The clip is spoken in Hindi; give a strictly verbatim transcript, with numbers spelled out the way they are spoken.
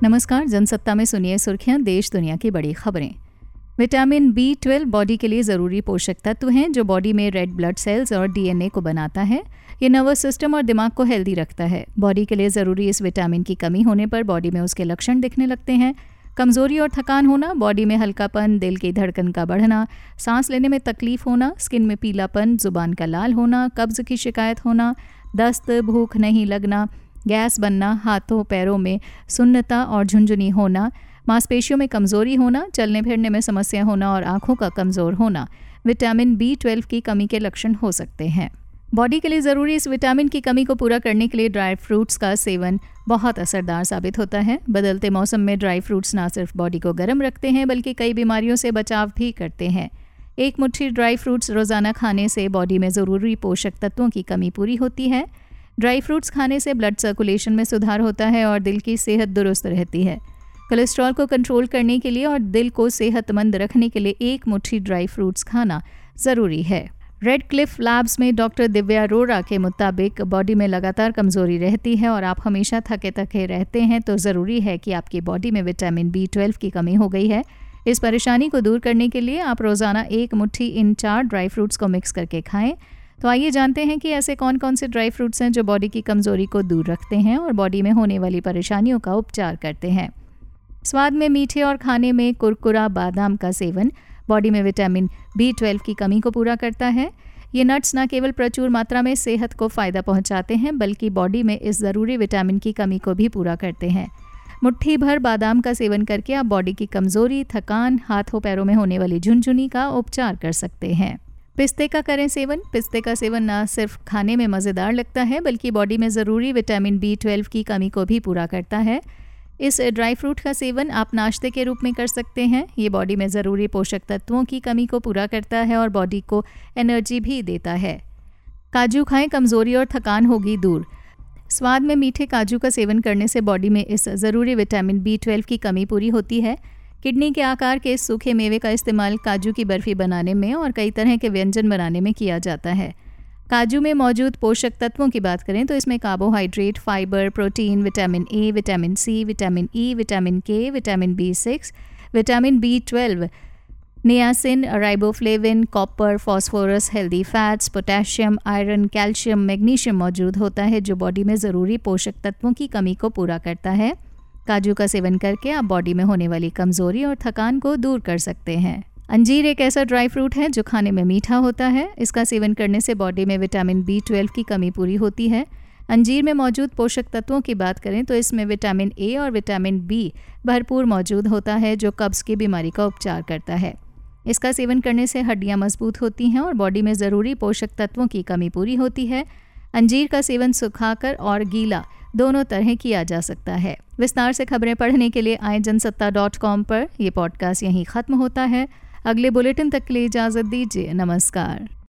नमस्कार, जनसत्ता में सुनिए सुर्खियां, देश दुनिया की बड़ी खबरें। विटामिन बी ट्वेल्व बॉडी के लिए ज़रूरी पोषक तत्व हैं जो बॉडी में रेड ब्लड सेल्स और डीएनए को बनाता है। ये नर्वस सिस्टम और दिमाग को हेल्दी रखता है। बॉडी के लिए ज़रूरी इस विटामिन की कमी होने पर बॉडी में उसके लक्षण दिखने लगते हैं। कमज़ोरी और थकान होना, बॉडी में हल्कापन, दिल की धड़कन का बढ़ना, सांस लेने में तकलीफ होना, स्किन में पीलापन, जुबान का लाल होना, कब्ज़ की शिकायत होना, दस्त, भूख नहीं लगना, गैस बनना, हाथों पैरों में सुन्नता और झुंझुनी होना, मांसपेशियों में कमज़ोरी होना, चलने फिरने में समस्या होना और आँखों का कमज़ोर होना विटामिन बी ट्वेल्व की कमी के लक्षण हो सकते हैं। बॉडी के लिए ज़रूरी इस विटामिन की कमी को पूरा करने के लिए ड्राई फ्रूट्स का सेवन बहुत असरदार साबित होता है। बदलते मौसम में ड्राई फ्रूट्स ना सिर्फ बॉडी को गर्म रखते हैं बल्कि कई बीमारियों से बचाव भी करते हैं। एक मुट्ठी ड्राई फ्रूट्स रोज़ाना खाने से बॉडी में ज़रूरी पोषक तत्वों की कमी पूरी होती है। ड्राई फ्रूट्स खाने से ब्लड सर्कुलेशन में सुधार होता है और दिल की सेहत दुरुस्त रहती है। कोलेस्ट्रॉल को कंट्रोल करने के लिए और दिल को सेहतमंद रखने के लिए एक मुट्ठी ड्राई फ्रूट्स खाना ज़रूरी है। रेड क्लिफ लैब्स में डॉक्टर दिव्या अरोड़ा के मुताबिक बॉडी में लगातार कमज़ोरी रहती है और आप हमेशा थके थके रहते हैं तो ज़रूरी है कि आपकी बॉडी में विटामिन बी ट्वेल्व की कमी हो गई है। इस परेशानी को दूर करने के लिए आप रोज़ाना एक मुट्ठी इन चार ड्राई फ्रूट्स को मिक्स करके खाएं। तो आइए जानते हैं कि ऐसे कौन कौन से ड्राई फ्रूट्स हैं जो बॉडी की कमज़ोरी को दूर रखते हैं और बॉडी में होने वाली परेशानियों का उपचार करते हैं। स्वाद में मीठे और खाने में कुरकुरा बादाम का सेवन बॉडी में विटामिन बी ट्वेल्व की कमी को पूरा करता है। ये नट्स न केवल प्रचुर मात्रा में सेहत को फ़ायदा पहुंचाते हैं बल्कि बॉडी में इस ज़रूरी विटामिन की कमी को भी पूरा करते हैं। मुट्ठी भर बादाम का सेवन करके आप बॉडी की कमज़ोरी, थकान, हाथों पैरों में होने वाली झुनझुनी का उपचार कर सकते हैं। पिस्ते का करें सेवन। पिस्ते का सेवन न सिर्फ खाने में मज़ेदार लगता है बल्कि बॉडी में ज़रूरी विटामिन बी ट्वेल्व की कमी को भी पूरा करता है। इस ड्राई फ्रूट का सेवन आप नाश्ते के रूप में कर सकते हैं। ये बॉडी में ज़रूरी पोषक तत्वों की कमी को पूरा करता है और बॉडी को एनर्जी भी देता है। काजू खाएं, कमज़ोरी और थकान होगी दूर। स्वाद में मीठे काजू का सेवन करने से बॉडी में इस ज़रूरी विटामिन बी ट्वेल्व की कमी पूरी होती है। किडनी के आकार के सूखे मेवे का इस्तेमाल काजू की बर्फ़ी बनाने में और कई तरह के व्यंजन बनाने में किया जाता है। काजू में मौजूद पोषक तत्वों की बात करें तो इसमें carbohydrate, fibre, protein, vitamin A, vitamin C, vitamin E, vitamin K, vitamin B six, vitamin B twelve, niacin, riboflavin, copper, phosphorus, healthy fats, potassium, iron, calcium, magnesium मौजूद होता है जो बॉडी में ज़रूरी पोषक तत्वों की कमी को पूरा करता है। काजू का सेवन करके आप बॉडी में होने वाली कमज़ोरी और थकान को दूर कर सकते हैं। अंजीर एक ऐसा ड्राई फ्रूट है जो खाने में मीठा होता है। इसका सेवन करने से बॉडी में विटामिन बी ट्वेल्व की कमी पूरी होती है। अंजीर में मौजूद पोषक तत्वों की बात करें तो इसमें विटामिन ए और विटामिन बी भरपूर मौजूद होता है जो कब्ज़ की बीमारी का उपचार करता है। इसका सेवन करने से हड्डियां मजबूत होती हैं और बॉडी में ज़रूरी पोषक तत्वों की कमी पूरी होती है। अंजीर का सेवन सुखाकर और गीला दोनों तरह किया जा सकता है। विस्तार से खबरें पढ़ने के लिए आए जनसत्ता डॉट कॉम पर। यह पॉडकास्ट यहीं ख़त्म होता है। अगले बुलेटिन तक के लिए इजाज़त दीजिए। नमस्कार।